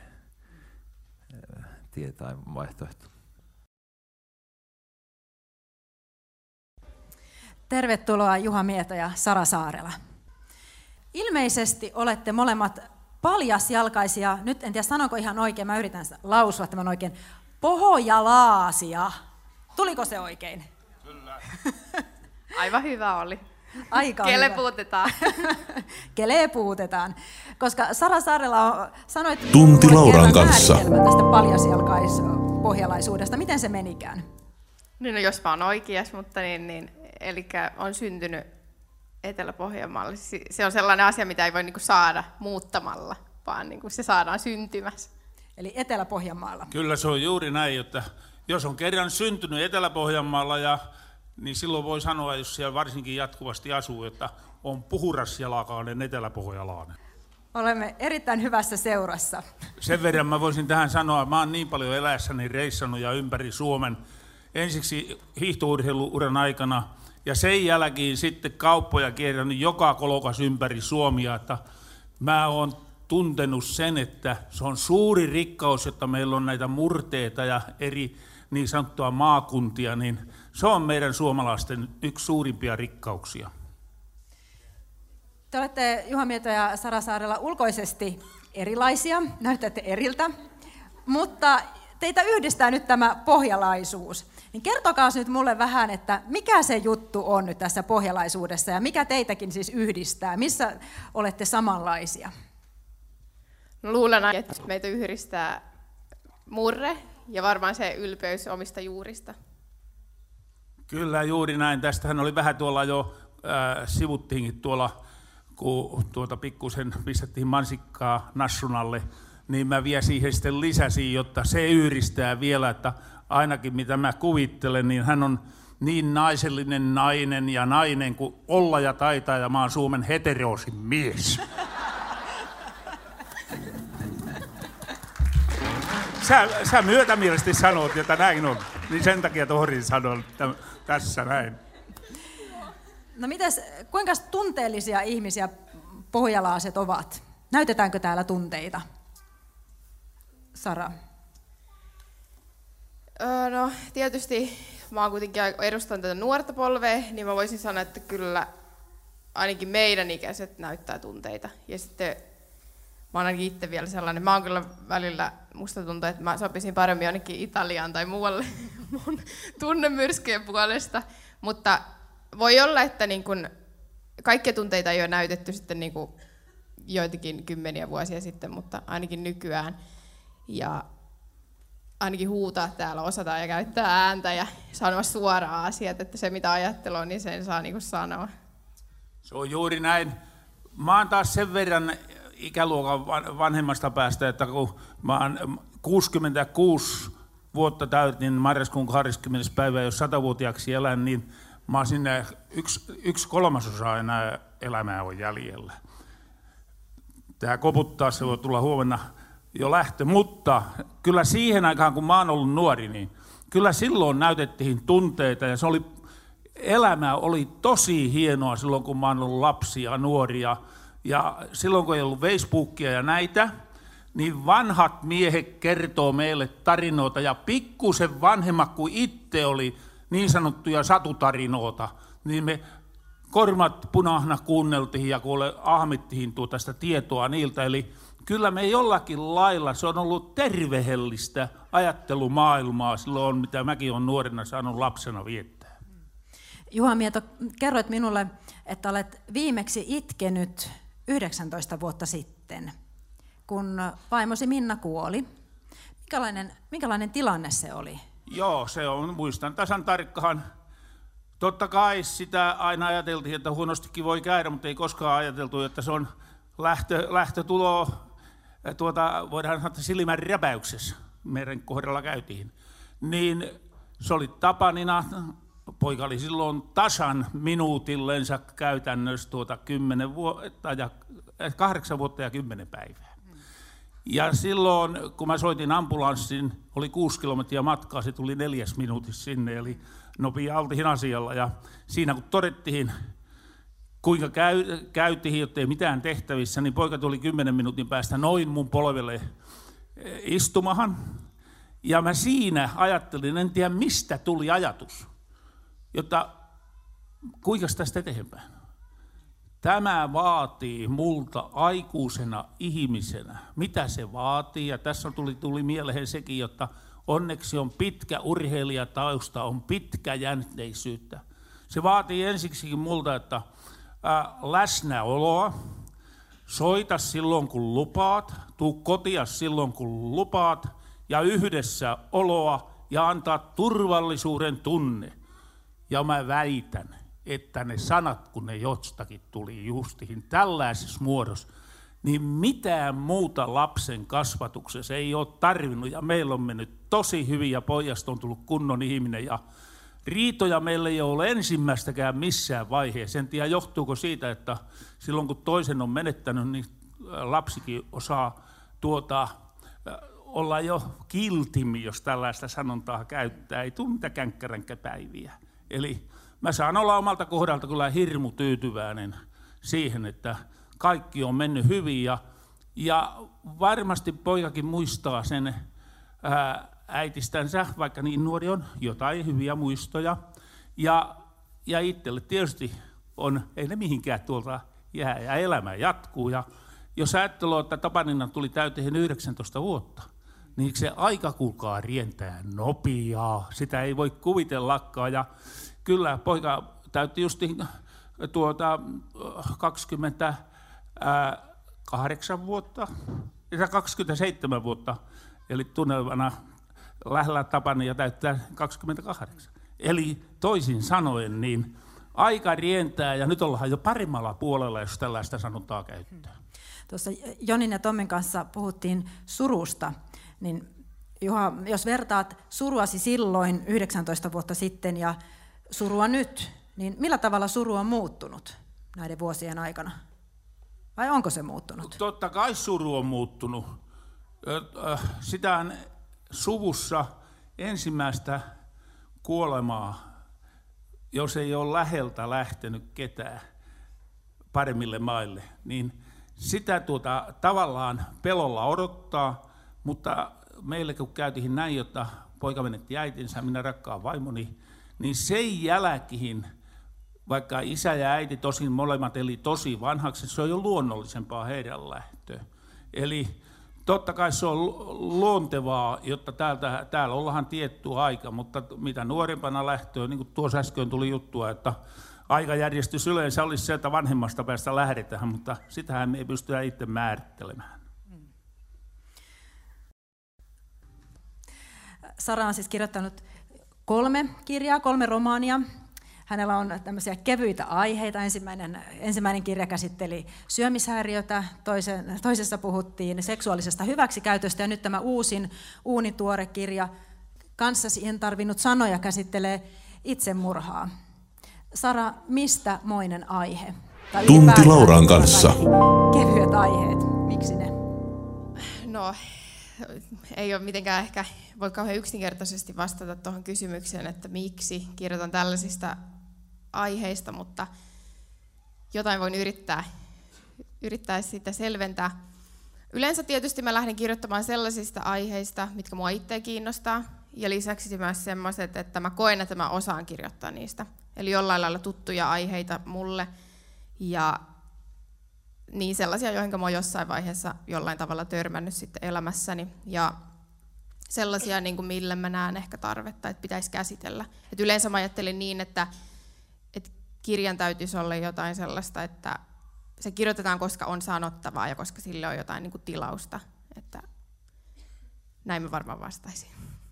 tie tai vaihtoehto. Tervetuloa Juha Mieto ja Sara Saarela. Ilmeisesti olette molemmat paljasjalkaisia, nyt en tiedä sanonko ihan oikein, mä yritän lausua tämän oikein, pohjalaasia. Tuliko se oikein? Kyllä. Aivan hyvä oli. Aika Kele puutetaan. Kele puutetaan. Koska Sara Saarela sanoit Tunti Lauran kanssa tästä paljasjalkaispohjalaisuudesta. Miten se menikään? No, no jos mä oon oikeas, mutta niin, niin eli on syntynyt Etelä-Pohjanmaalla. Se on sellainen asia, mitä ei voi niinku saada muuttamalla, vaan niinku se saadaan syntymässä. Eli Etelä-Pohjanmaalla. Kyllä se on juuri näin, että jos on kerran syntynyt Etelä-Pohjanmaalla, ja, niin silloin voi sanoa, jos siellä varsinkin jatkuvasti asuu, että on puhurasjalakainen eteläpohjalainen. Olemme erittäin hyvässä seurassa. Sen verran mä voisin tähän sanoa, että mä oon niin paljon eläessäni reissannut ja ympäri Suomen. Ensiksi hiihtourheiluuran aikana ja sen jälkeen sitten kauppoja kiertänyt joka kolkas ympäri Suomia, että mä oon tuntenut sen, että se on suuri rikkaus, että meillä on näitä murteita ja eri niin sanottua maakuntia, niin se on meidän suomalaisten yksi suurimpia rikkauksia. Te olette, Juha Mieto ja Sara Saarela, ulkoisesti erilaisia, näytätte eriltä, mutta teitä yhdistää nyt tämä pohjalaisuus. Niin kertokaa nyt mulle vähän, että mikä se juttu on nyt tässä pohjalaisuudessa ja mikä teitäkin siis yhdistää, missä olette samanlaisia? No, luulen, että meitä yhdistää murre ja varmaan se ylpeys omista juurista. Kyllä juuri näin. Tästähän oli vähän tuolla jo äh, sivuttiinkin tuolla, kun tuota pikkusen pistettiin mansikkaa nassunalle, niin mä vielä siihen sitten lisäsin, jotta se yhdistää vielä, että ainakin mitä mä kuvittelen, niin hän on niin naisellinen nainen ja nainen kuin olla ja taitaa, ja mä oon Suomen heteroosin mies. Sä, sä myötämielisesti sanot, että näin on, niin sen takia tohrin sanon tässä näin. No mites, kuinka tunteellisia ihmisiä pohjalaiset ovat? Näytetäänkö täällä tunteita? Sara. Öö, no tietysti mä oon kuitenkin edustan tätä nuorta polvea, niin mä voisin sanoa, että kyllä ainakin meidän ikäiset näyttää tunteita. Ja sitten mä oon ainakin itse vielä sellainen, mä oon kyllä välillä, musta tuntuu, että mä sopisin paremmin jonnekin Italiaan tai muualle mun tunnemyrskyjen puolesta. Mutta voi olla, että niin kun kaikkia tunteita ei ole näytetty sitten niin kun joitakin kymmeniä vuosia sitten, mutta ainakin nykyään. Ja ainakin huutaa täällä osataan ja käyttää ääntä ja sanoa suoraan asiat, että se mitä ajattelua, niin sen saa niin kuin sanoa. Se on juuri näin. Mä oon taas sen verran ikäluokan vanhemmasta päästä, että kun mä oon kuusikymmentäkuusi vuotta täytin marraskuun kahdeskymmenes päivä, jos satavuotiaaksi elän, niin mä oon sinne yksi, yksi kolmasosa enää elämää on jäljellä. Tää koputtaa, se voi tulla huomenna jo lähtö, mutta kyllä siihen aikaan, kun mä oon ollut nuori, niin kyllä silloin näytettiin tunteita ja se oli, elämä oli tosi hienoa silloin, kun mä oon ollut lapsi ja nuoria. Ja silloin, kun ei ollut Facebookia ja näitä, niin vanhat miehet kertoo meille tarinoita ja pikkusen vanhemmat kuin itse oli niin sanottuja satutarinoita, niin me kormat punahna kuunneltiin ja kuule ahmittiin tuota sitä tietoa niiltä. Eli kyllä me jollakin lailla, se on ollut tervehellistä ajattelumaailmaa silloin, mitä mäkin olen nuorena saanut lapsena viettää. Juha Mieto, kerroit minulle, että olet viimeksi itkenyt yhdeksäntoista vuotta sitten, kun vaimosi Minna kuoli. Minkälainen, minkälainen tilanne se oli? Joo, se on, muistan tasan tarkkaan. Totta kai sitä aina ajateltiin, että huonostikin voi käydä, mutta ei koskaan ajateltu, että se on lähtö, lähtötulo, tuota, voidaan sanoa, että silmän räpäyksessä meidän kohdalla käytiin. Niin se oli Tapanina, poika oli silloin tasan minuutillensa käytännössä tuota kymmenen vuotta ja kahdeksan vuotta ja kymmenen päivää. Ja silloin, kun mä soitin ambulanssin, oli kuusi kilometriä matkaa, se tuli neljäs minuutissa sinne, eli nopea oltiin asialla. Ja siinä kun todettiin, kuinka käy, käytiin, jotta ei mitään tehtävissä, niin poika tuli kymmenen minuutin päästä noin mun polvelle istumahan. Ja mä siinä ajattelin, en tiedä mistä tuli ajatus, jotta kuinka tästä eteenpäin. Tämä vaatii multa aikuisena ihmisenä. Mitä se vaatii? Ja tässä tuli, tuli mieleen sekin, jotta onneksi on pitkä urheilijatausta, on pitkäjänteisyyttä. Se vaatii ensiksikin multa, että ää, läsnäoloa, soita silloin kun lupaat, tuu kotia silloin kun lupaat ja yhdessä oloa ja antaa turvallisuuden tunne. Ja mä väitän, että ne sanat, kun ne jostakin tuli justiin tällaisessa muodossa, niin mitään muuta lapsen kasvatuksessa ei ole tarvinnut. Ja meillä on mennyt tosi hyvin ja pojasta on tullut kunnon ihminen. Ja riitoja meillä ei ole ensimmäistäkään missään vaiheessa. En tiedä, johtuuko siitä, että silloin kun toisen on menettänyt, niin lapsikin osaa tuota, olla jo kiltimi, jos tällaista sanontaa käyttää. Ei tule mitään känkkäränkäpäiviä. Eli mä saan olla omalta kohdalta kyllä hirmu tyytyväinen siihen, että kaikki on mennyt hyvin. Ja, ja varmasti poikakin muistaa sen ää, äitistänsä, vaikka niin nuori on, jotain hyviä muistoja. Ja, ja itselle tietysti on, ei ne mihinkään tuolta jää ja elämä jatkuu. Ja jos ajattelee, että Tapanina tuli täyteen yhdeksäntoista vuotta, niin se aika kuulkaa rientää nopeaa. Sitä ei voi kuvitellakaan. Ja kyllä poika täytti justiin tuota kaksikymmentäkahdeksan vuotta, ja kaksikymmentäseitsemän vuotta, eli tunnelmana lähellä Tapania täyttää kaksikymmentäkahdeksan. Eli toisin sanoen, niin aika rientää ja nyt ollaan jo paremmalla puolella, jos tällaista sanontaa käyttää. Tuossa Jonin ja Tommin kanssa puhuttiin surusta, niin Juha, jos vertaat suruasi silloin yhdeksäntoista vuotta sitten ja surua nyt, niin millä tavalla suru on muuttunut näiden vuosien aikana? Vai onko se muuttunut? Totta kai suru on muuttunut. Sitä suvussa ensimmäistä kuolemaa, jos ei ole läheltä lähtenyt ketään paremmille maille, niin sitä tuota, tavallaan pelolla odottaa, mutta meille kun käytiin näin, jotta poika menetti äitinsä, minä rakkaan vaimoni, niin sen jälkeen, vaikka isä ja äiti tosin molemmat eli tosi vanhaksi, se on jo luonnollisempaa heidän lähtöä. Eli totta kai se on luontevaa, jotta täältä, täällä ollaan tietty aika, mutta mitä nuorempana lähtöä, niin kuin tuossa äsken tuli juttua, että aikajärjestys yleensä olisi se, että vanhemmasta päästä lähdetään, mutta sitähän me ei pystytä itse määrittelemään. Sara on siis kirjoittanut kolme kirjaa, kolme romaania. Hänellä on tämmöisiä kevyitä aiheita. Ensimmäinen, ensimmäinen kirja käsitteli syömishäiriötä, toisen, toisessa puhuttiin seksuaalisesta hyväksikäytöstä ja nyt tämä uusin uunituore kirja, kanssasi en tarvinnut sanoja, käsittelee itsemurhaa. Sara, mistä moinen aihe? Tai Tunti Lauran kanssa. Kevyet aiheet, miksi ne? No, ei ole mitenkään ehkä voi kauhean yksinkertaisesti vastata tuohon kysymykseen, että miksi kirjoitan tällaisista aiheista, mutta jotain voin yrittää, yrittää sitä selventää. Yleensä tietysti mä lähden kirjoittamaan sellaisista aiheista, mitkä mua itseä kiinnostaa, ja lisäksi myös sellaiset, että mä koen, että mä osaan kirjoittaa niistä. Eli jollain lailla tuttuja aiheita mulle, ja niin sellaisia, joihin mä oon jossain vaiheessa jollain tavalla törmännyt sitten elämässäni, ja sellaisia, niin kuin mille mä näen ehkä tarvetta, että pitäisi käsitellä. Et yleensä mä ajattelin niin, että, että kirjan täytyisi olla jotain sellaista, että se kirjoitetaan, koska on sanottavaa ja koska sille on jotain niin kuin tilausta. Että näin mä varmaan vastaisin.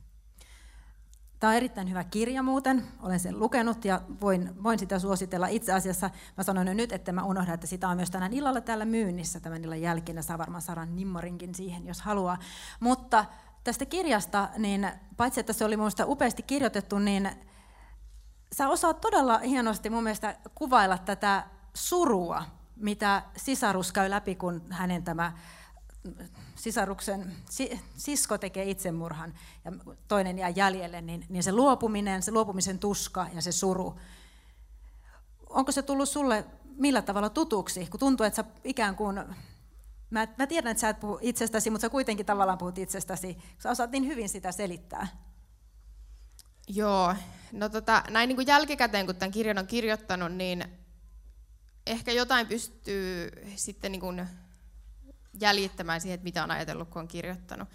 Tämä on erittäin hyvä kirja muuten, olen sen lukenut ja voin, voin sitä suositella. Itse asiassa mä sanoin jo nyt, että mä unohdan, että sitä on myös tänään illalla täällä myynnissä tämän illan jälkeen, ja saa varmaan Saran nimmarinkin siihen, jos haluaa. Mutta tästä kirjasta, niin paitsi että se oli mun mielestä upeasti kirjoitettu, niin sä osaat todella hienosti mun mielestä kuvailla tätä surua, mitä sisarus käy läpi, kun hänen tämä sisaruksen sisko tekee itsemurhan ja toinen jää jäljelle, niin, niin se luopuminen, se luopumisen tuska ja se suru. Onko se tullut sulle millä tavalla tutuksi, kun tuntuu, että sä ikään kuin, mä, mä tiedän, että sä et puhu itsestäsi, mutta sä kuitenkin tavallaan puhut itsestäsi, sä osaat niin hyvin sitä selittää. Joo, no tota, näin niin kuin jälkikäteen, kun tämän kirjan on kirjoittanut, niin ehkä jotain pystyy sitten niin kuin jäljittämään siihen, että mitä on ajatellut, kun on kirjoittanut.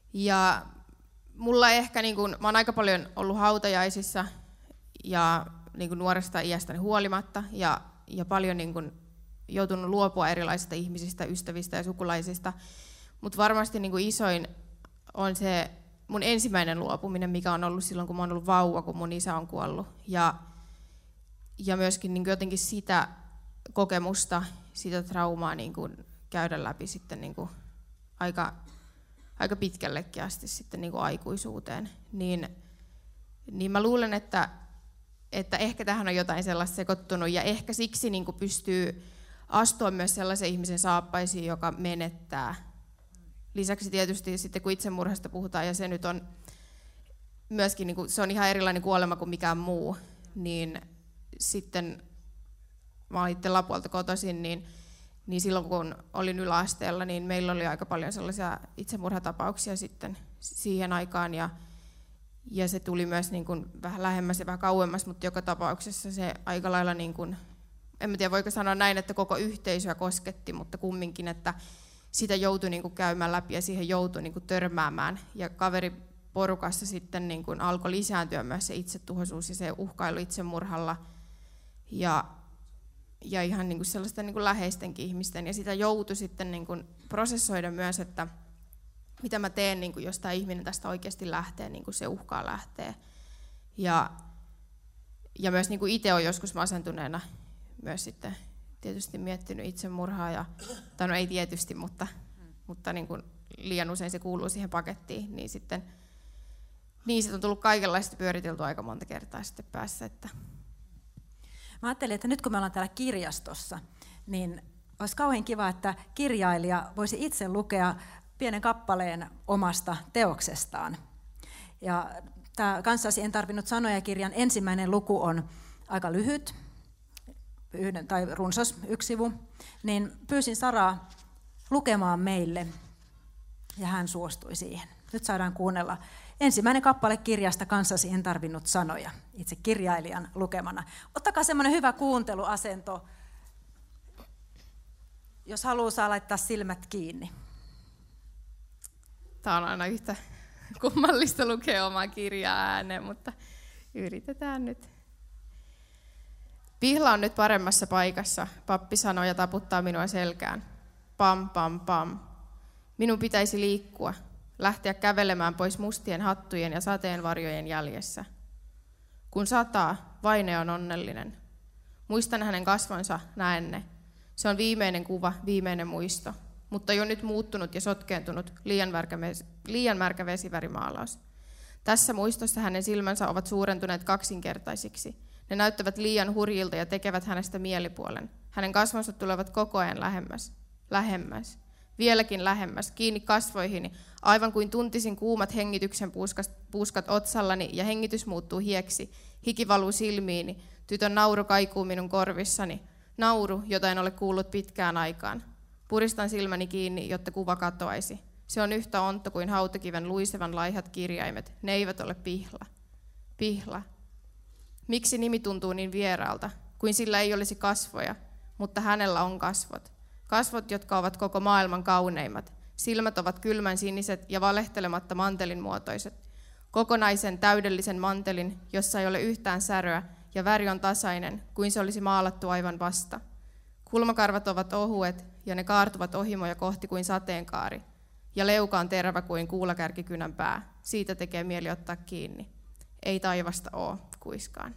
Ja mulla ehkä, niin kun, mä oon aika paljon ollut hautajaisissa ja niin kuin nuoresta iästäni huolimatta ja, ja paljon niin kuin joutunut luopua erilaisista ihmisistä, ystävistä ja sukulaisista. Mutta varmasti niin kuin isoin on se mun ensimmäinen luopuminen, mikä on ollut silloin, kun mä oon ollut vauva, kun mun isä on kuollut. Ja, ja myöskin niin kuin jotenkin sitä kokemusta, sitä traumaa niin kuin käydä läpi sitten niin kuin aika, aika pitkällekin asti sitten niin kuin aikuisuuteen. Niin, niin mä luulen, että, että ehkä tähän on jotain sellaista sekoittunut ja ehkä siksi niin kuin pystyy astua myös sellaisen ihmisen saappaisiin, joka menettää. Lisäksi tietysti sitten kun itsemurhasta puhutaan, ja se nyt on myöskin, niin kuin, se on ihan erilainen kuolema kuin mikään muu, niin sitten mä olin itse Lapualta kotoisin, niin, niin silloin kun olin yläasteella, niin meillä oli aika paljon sellaisia itsemurhatapauksia sitten siihen aikaan, ja, ja se tuli myös niin kuin vähän lähemmäs ja vähän kauemmas, mutta joka tapauksessa se aika lailla, niin kuin, en tiedä voiko sanoa näin, että koko yhteisöä kosketti, mutta kumminkin, että sitä joutui niin kuin käymään läpi ja siihen joutui niin kuin törmäämään. Ja kaveriporukassa sitten niin kuin alkoi lisääntyä myös se itsetuhoisuus ja se uhkailu itsemurhalla. Ja, ja ihan niin kuin sellaisten niin kuin läheistenkin ihmisten. Ja sitä joutui sitten niin kuin prosessoida myös, että mitä mä teen, niin kuin jos tämä ihminen tästä oikeasti lähtee, niin kuin se uhkaa lähtee. Ja, ja myös niin kuin itse olen joskus masentuneena myös sitten tietysti miettinyt itsemurhaa, ja, tai no ei tietysti, mutta, mutta niin kuin liian usein se kuuluu siihen pakettiin, niin sitten niin sit on tullut kaikenlaista pyöriteltyä aika monta kertaa sitten päässä. Että. Mä ajattelin, että nyt kun me ollaan täällä kirjastossa, niin olisi kauhean kiva, että kirjailija voisi itse lukea pienen kappaleen omasta teoksestaan. Ja tämä Kanssasi en tarvinnut sanoja -kirjan ensimmäinen luku on aika lyhyt, yhden, tai runsas yksi sivu, niin pyysin Saraa lukemaan meille, ja hän suostui siihen. Nyt saadaan kuunnella ensimmäinen kappale kirjasta Kanssasi en tarvinnut sanoja, itse kirjailijan lukemana. Ottakaa semmoinen hyvä kuunteluasento. Jos haluaa, saa laittaa silmät kiinni. Tämä on aina yhtä kummallista lukea omaa kirjaa ääneen, mutta yritetään nyt. Pihla on nyt paremmassa paikassa, pappi sanoo ja taputtaa minua selkään. Pam, pam, pam. Minun pitäisi liikkua, lähteä kävelemään pois mustien hattujen ja sateenvarjojen jäljessä. Kun sataa, Vaine on onnellinen. Muistan hänen kasvonsa, näen ne. Se on viimeinen kuva, viimeinen muisto, mutta jo nyt muuttunut ja sotkeentunut liian märkä, liian märkä vesivärimaalaus. Tässä muistossa hänen silmänsä ovat suurentuneet kaksinkertaisiksi. Ne näyttävät liian hurjilta ja tekevät hänestä mielipuolen. Hänen kasvonsa tulevat koko ajan lähemmäs, lähemmäs, vieläkin lähemmäs, kiinni kasvoihini, aivan kuin tuntisin kuumat hengityksen puuskat otsallani ja hengitys muuttuu hieksi, hiki valuu silmiini, tytön nauru kaikuu minun korvissani, nauru, jota en ole kuullut pitkään aikaan. Puristan silmäni kiinni, jotta kuva katoaisi. Se on yhtä ontto kuin hautakiven luisevan laihat kirjaimet, ne eivät ole Pihla. Pihla. Miksi nimi tuntuu niin vieraalta, kuin sillä ei olisi kasvoja, mutta hänellä on kasvot. Kasvot, jotka ovat koko maailman kauneimmat. Silmät ovat kylmän siniset ja valehtelematta mantelin muotoiset. Kokonaisen täydellisen mantelin, jossa ei ole yhtään säröä, ja väri on tasainen, kuin se olisi maalattu aivan vasta. Kulmakarvat ovat ohuet, ja ne kaartuvat ohimoja kohti kuin sateenkaari. Ja leuka on terävä kuin kuulakärkikynän pää. Siitä tekee mieli ottaa kiinni. Ei taivasta oo, kuiskaan.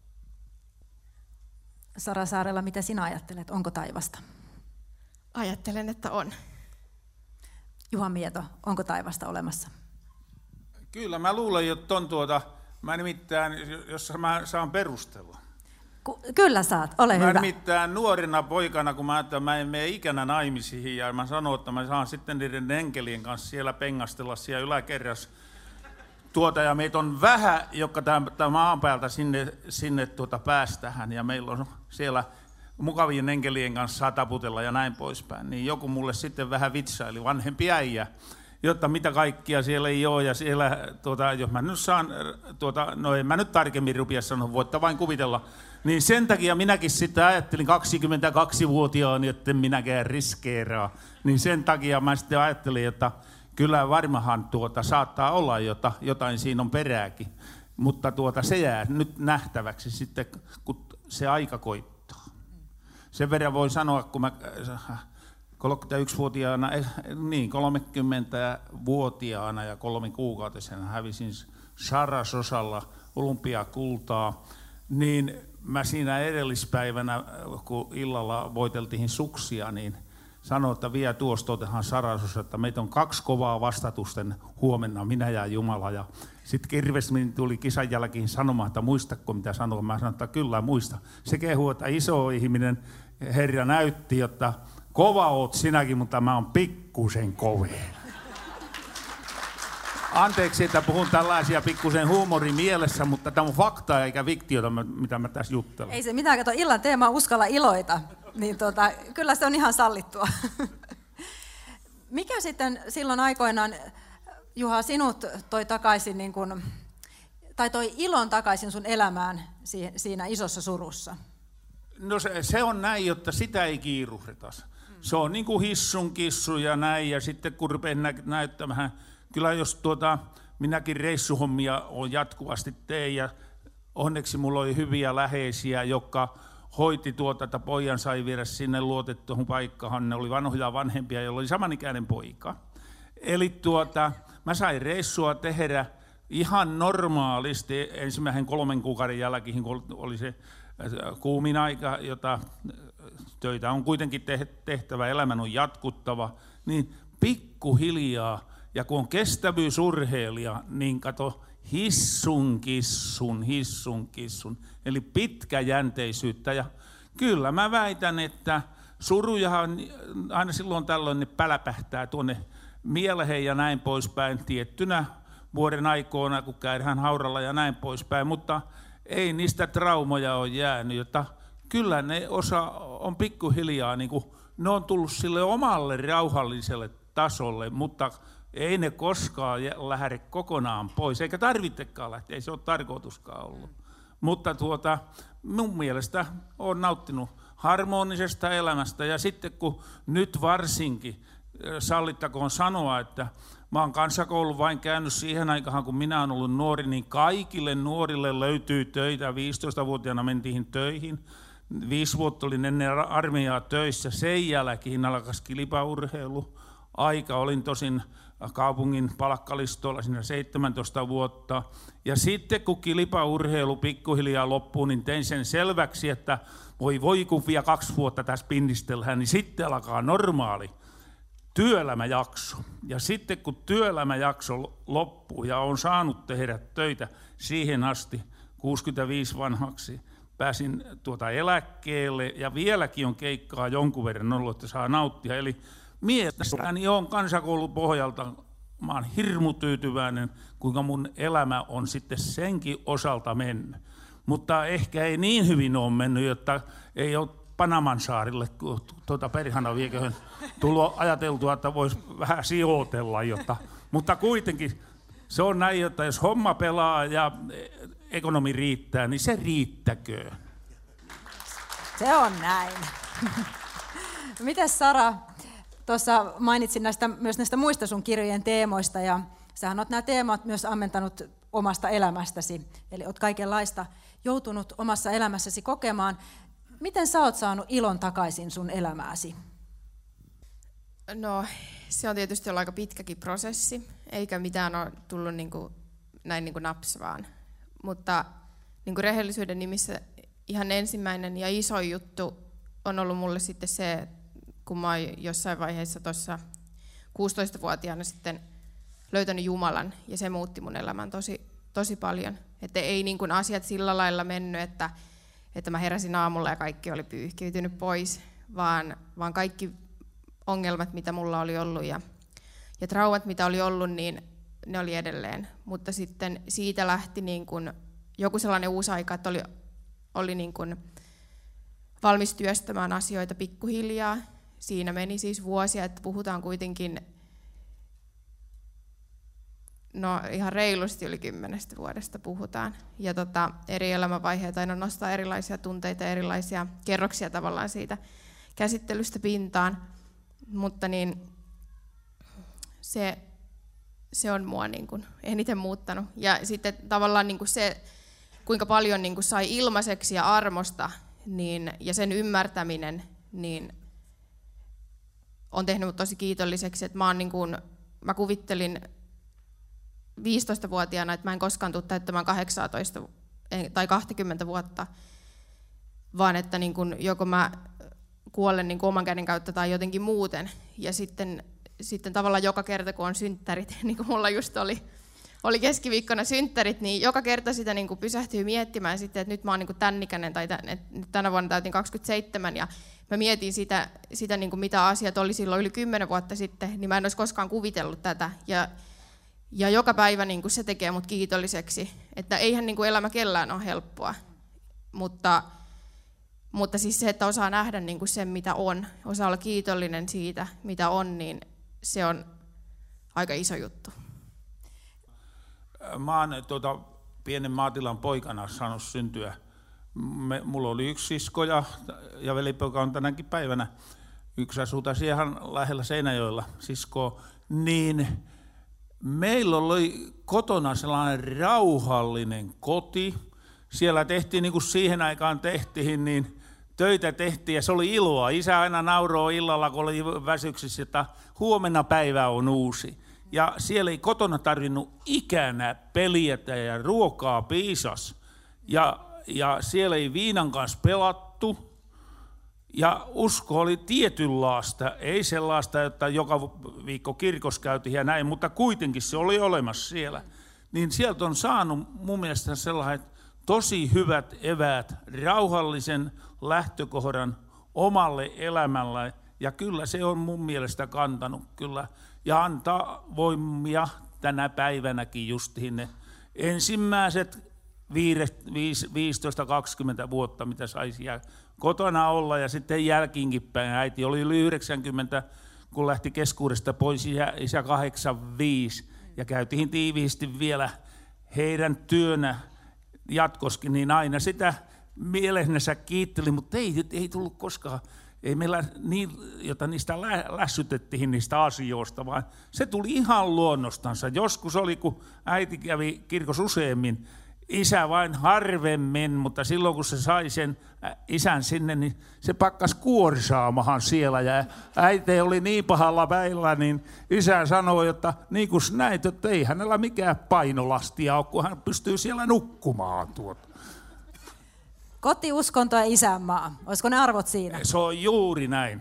Sara Saarela, mitä sinä ajattelet? Onko taivasta? Ajattelen, että on. Juha Mieto, onko taivasta olemassa? Kyllä, mä luulen, että on tuota, mä nimittäin, jos mä saan perustella. Ku, kyllä saat, ole mä hyvä. Mä nimittäin nuorena poikana, kun mä ajattelin, että mä en mene ikänä naimisiin, ja mä sanoin, että mä saan sitten niiden enkelien kanssa siellä pengastella siellä yläkerrassa. Tuota, ja meitä on vähän, jotka tämän maan päältä sinne, sinne tuota päästään, ja meillä on siellä mukavien enkelien kanssa saa taputella ja näin poispäin. Niin joku mulle sitten vähän vitsaili, vanhempi äijä, jotta mitä kaikkia siellä ei ole, ja siellä, tuota, jos mä nyt saan, tuota, no en mä nyt tarkemmin rupia sanoa, voitte vain kuvitella, niin sen takia minäkin sitten ajattelin kaksikymmentäkaksivuotiaani, että minäkään riskeeraa, niin sen takia mä sitten ajattelin, että kyllä varmahan tuota saattaa olla, jota, jotain siinä on perääkin. Mutta tuota, se jää nyt nähtäväksi sitten, kun se aika koittaa. Sen verran voin sanoa, kun mä kolmekymmentäyksivuotiaana, niin kolmekymmentävuotiaana ja kolme kuukautisena hävisin Sarasosalla olympiakultaa, niin mä siinä edellispäivänä, kun illalla voiteltiin suksia, niin sanoin, että vie tuosta otetaan Sarasossa, että meitä on kaksi kovaa vastatusten huomenna, minä ja Jumala. Ja sitten Kirvesmin tuli kisan jälkeen sanomaan, että muistatko mitä sanoa. Mä sanoin, että kyllä muista. Se kehuu, että iso ihminen Herra näytti, että kova oot sinäkin, mutta mä oon pikkusen kovin. Anteeksi, että puhun tällaisia pikkusen huumorin mielessä, mutta tämä on faktaa eikä fiktiota, mitä mä tässä juttelen. Ei se mitään, kato, illan teema on uskalla iloita, niin tota, kyllä se on ihan sallittua. Mikä sitten silloin aikoinaan, Juha, sinut toi takaisin, niin kun, tai toi ilon takaisin sun elämään siinä isossa surussa? No se, se on näin, että sitä ei kiiruhdeta. Se on niin kuin hissun kissu ja näin, ja sitten kun rupeaa näyttämään, kyllä jos tuota, minäkin reissuhommia on jatkuvasti teen, ja onneksi mulla oli hyviä läheisiä, jotka hoiti tuota, että pojan sai viedä sinne luotettuun paikkaan. Ne oli vanhoja vanhempia, joilla oli samanikäinen poika. Eli tuota, mä sain reissua tehdä ihan normaalisti ensimmäisen kolmen kuukauden jälkeen, kun oli se kuumin aika, jota töitä on kuitenkin tehtävä, elämän on jatkuttava, niin pikkuhiljaa, ja kun on kestävyysurheilija, niin kato hissun kissun, hissun kissun, eli pitkäjänteisyyttä. Ja kyllä mä väitän, että surujahan aina silloin tällöin ne päläpähtää tuonne mieleen ja näin poispäin tiettynä vuoden aikoina, kun käydään hauralla ja näin poispäin, mutta ei niistä traumoja ole jäänyt, jotta kyllä ne osa on pikkuhiljaa, niin kuin, ne on tullut sille omalle rauhalliselle tasolle, mutta ei ne koskaan lähde kokonaan pois, eikä tarvitsekaan lähteä, ei se ole tarkoituskaan ollut. Mutta tuota, mun mielestä olen nauttinut harmonisesta elämästä, ja sitten kun nyt varsinkin, sallittakoon sanoa, että mä oon kansakoulun vain käynyt siihen aikaan, kun minä olen ollut nuori, niin kaikille nuorille löytyy töitä. viisitoistavuotiaana mentiin töihin. Viisi vuotta olin ennen armeijaa töissä. Sen jälkeen alkaisi kilpaurheilu. Aika olin tosin kaupungin palkkalistoilla siinä seitsemäntoista vuotta. Ja sitten kun kilpaurheilu pikkuhiljaa loppuu, niin tein sen selväksi, että voi voi kun vielä kaksi vuotta tässä pinnistellään, niin sitten alkaa normaali työelämäjakso. Ja sitten kun työelämäjakso loppuu ja on saanut tehdä töitä siihen asti kuusikymmentäviisi vanhaksi, pääsin tuota eläkkeelle ja vieläkin on keikkaa jonkun verran ollut, että saa nauttia. Eli mielestäni on kansakoulun pohjalta, mä oon hirmu tyytyväinen, kuinka mun elämä on sitten senkin osalta mennyt. Mutta ehkä ei niin hyvin ole mennyt, jotta ei ole Panaman saarille tuota perhana vieköhön tullut ajateltua, että voisi vähän sijoitella, jotta, mutta kuitenkin se on näin, että jos homma pelaa ja ekonomi riittää, niin se riittäköön. Se on näin. Mites Sara, tuossa mainitsin näistä, myös näistä muista sun kirjojen teemoista, ja sähän oot nämä teemat myös ammentanut omasta elämästäsi, eli oot kaikenlaista joutunut omassa elämässäsi kokemaan. Miten sä oot saanut ilon takaisin sun elämääsi? No, se on tietysti ollut aika pitkäkin prosessi, eikä mitään ole tullut niin kuin, näin niin kuin naps vaan. Mutta niin kuin rehellisyyden nimissä ihan ensimmäinen ja iso juttu on ollut mulle sitten se, kun mä oon jossain vaiheessa tuossa kuusitoistavuotiaana sitten löytänyt Jumalan, ja se muutti mun elämän tosi, tosi paljon. Että ei niin kuin asiat sillä lailla mennyt, että että mä heräsin aamulla ja kaikki oli pyyhkiytynyt pois, vaan, vaan kaikki ongelmat, mitä mulla oli ollut ja, ja traumat, mitä oli ollut, niin ne oli edelleen. Mutta sitten siitä lähti niin kuin joku sellainen uusi aika, että oli, oli niin kuin valmis työstämään asioita pikkuhiljaa. Siinä meni siis vuosia, että puhutaan kuitenkin no ihan reilusti yli kymmenestä vuodesta puhutaan. Ja tota, eri elämänvaiheita aina nostaa erilaisia tunteita ja erilaisia kerroksia tavallaan siitä käsittelystä pintaan. Mutta niin se se on mua niin kuin eniten muuttanut. Ja sitten tavallaan niin kuin se, kuinka paljon niin kuin sai ilmaiseksi ja armosta, niin, ja sen ymmärtäminen, niin on tehnyt mut tosi kiitolliseksi. Että mä, oon niin kuin, mä kuvittelin viisitoistavuotiaana, että mä en koskaan tule täyttämään kahdeksantoista tai kaksikymmentä vuotta, vaan että niin kuin joko mä kuollen niin kuin oman käden kautta tai jotenkin muuten. Ja sitten, sitten tavallaan joka kerta, kun on synttärit, niin kuin mulla just oli, oli keskiviikkona synttärit, niin joka kerta sitä niin kuin pysähtyy miettimään sitten, että nyt mä oon niin kuin tämän ikäinen, tai tämän, nyt tänä vuonna täytin kaksikymmentäseitsemän, ja mä mietin sitä, sitä niin kuin mitä asiat oli silloin yli kymmenen vuotta sitten, niin mä en olisi koskaan kuvitellut tätä. Ja, ja joka päivä niin kuin se tekee mut kiitolliseksi, että eihän niin kuin elämä kellään ole helppoa, mutta Mutta siis se, että osaa nähdä niin kuin sen, mitä on, osaa olla kiitollinen siitä, mitä on, niin se on aika iso juttu. Mä oon tuota, pienen maatilan poikana saanut syntyä. Me, mulla oli yksi sisko ja, ja velipoika on tänäkin päivänä. Yksi asuu ihan lähellä Seinäjoella, sisko. Niin meillä oli kotona sellainen rauhallinen koti. Siellä tehtiin, niin kuin siihen aikaan tehtiin, niin töitä tehtiin ja se oli iloa. Isä aina nauroi illalla, kun oli väsyksissä, että huomenna päivä on uusi. Ja siellä ei kotona tarvinnut ikänä pelietä ja ruokaa piisas. Ja, ja siellä ei viinan kanssa pelattu. Ja usko oli tietynlaista, ei sellaista, että joka viikko kirkossa käytiin ja näin, mutta kuitenkin se oli olemassa siellä. Niin sieltä on saanut mun mielestä sellaiset tosi hyvät eväät, rauhallisen lähtökohdan omalle elämälle, ja kyllä se on mun mielestä kantanut kyllä, ja antaa voimia tänä päivänäkin justiin ne ensimmäiset viisitoista kaksikymmentä vuotta, mitä saisi kotona olla, ja sitten jälkiinkin päin. Äiti oli yli yhdeksänkymmentä, kun lähti keskuudesta pois, isä, isä kahdeksankymmentäviisi, ja käytiin tiiviisti vielä heidän työnä jatkoskin, niin aina sitä mielensä kiitteli, mutta ei, ei tullut koskaan, ei meillä niin, jota niistä lä, lässytettiin niistä asioista, vaan se tuli ihan luonnostansa. Joskus oli, kun äiti kävi kirkossa useammin, isä vain harvemmin, mutta silloin kun se sai sen isän sinne, niin se pakkas kuorsaamahan siellä. Ja äiti oli niin pahalla päillä, niin isä sanoi, että niin kuin näit, että ei hänellä mikään painolastia ole, kun hän pystyy siellä nukkumaan tuota. Koti, uskonto ja isänmaa. Olisiko ne arvot siinä? Se on juuri näin.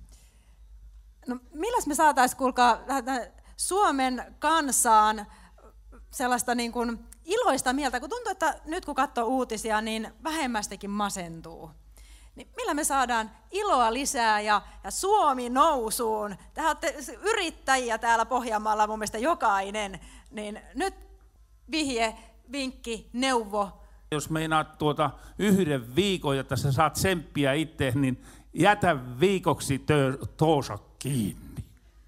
No, milläs me saataisiin, kuulkaa, Suomen kansaan sellaista niin kuin iloista mieltä, kun tuntuu, että nyt kun katsoo uutisia, niin vähemmästikin masentuu. Niin millä me saadaan iloa lisää ja, ja Suomi nousuun? Tähän olette yrittäjiä täällä Pohjanmaalla, mun mielestä jokainen. Niin nyt vihje, vinkki, neuvo. Jos meinaat tuota yhden viikon, jotta sä saat tsemppiä itse, niin jätä viikoksi tö- toosa kiinni.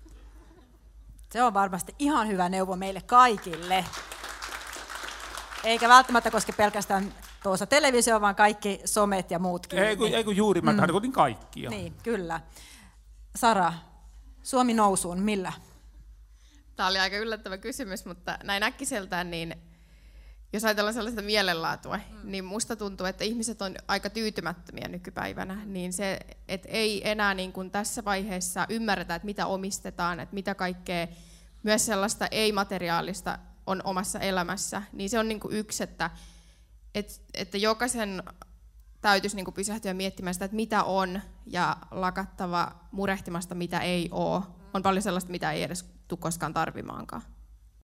Se on varmasti ihan hyvä neuvo meille kaikille. Eikä välttämättä koske pelkästään tuossa televisio, vaan kaikki somet ja muutkin. Ei kun, ei kun juuri, mä mm. tarkoitin kaikkia. Niin, kyllä. Sara, Suomi nousuun, millä? Tämä oli aika yllättävä kysymys, mutta näin äkkiseltään, niin jos ajatellaan sellaista mielenlaatua, mm. niin musta tuntuu, että ihmiset on aika tyytymättömiä nykypäivänä, niin se, että ei enää niin kuin tässä vaiheessa ymmärretä, että mitä omistetaan, että mitä kaikkea, myös sellaista ei-materiaalista on omassa elämässä, niin se on niin kuin yksi, että, että, että jokaisen täytyisi niin kuin pysähtyä miettimään sitä, että mitä on, ja lakattava murehtimasta, mitä ei ole. On paljon sellaista, mitä ei edes tule koskaan tarvimaankaan.